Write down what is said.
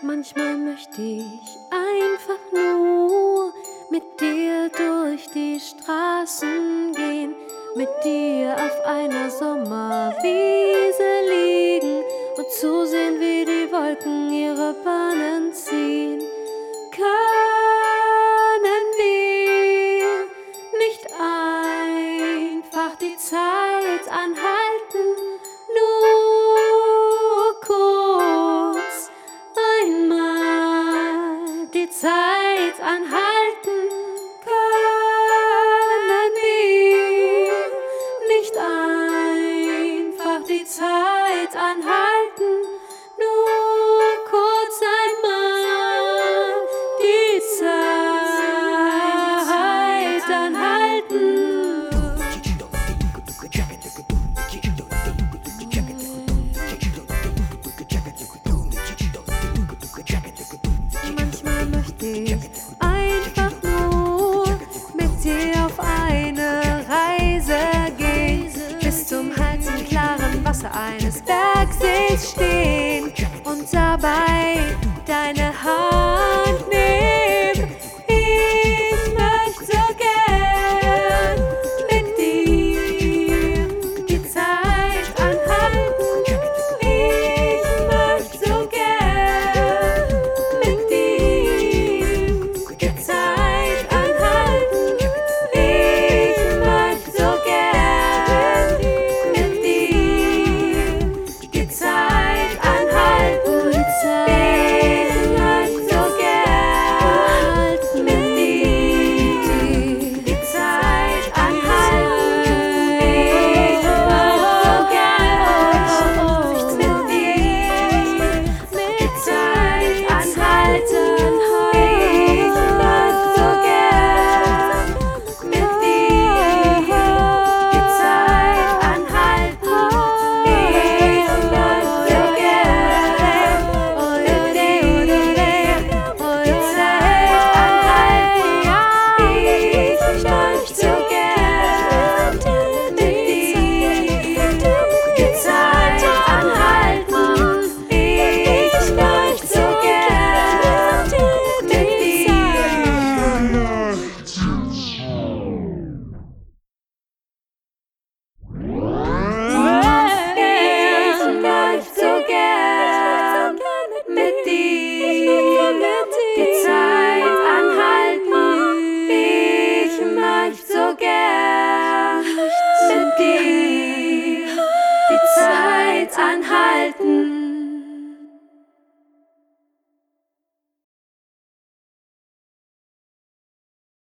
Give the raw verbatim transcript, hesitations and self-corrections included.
Manchmal möchte ich einfach nur mit dir durch die Straßen gehen, mit dir auf einer Sommerwiese liegen und zusehen, wie die Wolken ihre Bahnen ziehen. Können wir nicht einfach die Zeit anhalten, nur kurz einmal die Zeit anhalten? Können wir nicht einfach die Zeit anhalten, nur kurz einmal die Zeit anhalten? Manchmal möchte ich einfach nur mit dir auf eine Reise gehen, bis zum Hals im klaren Wasser eines Bergsees stehen und dabei deine Haare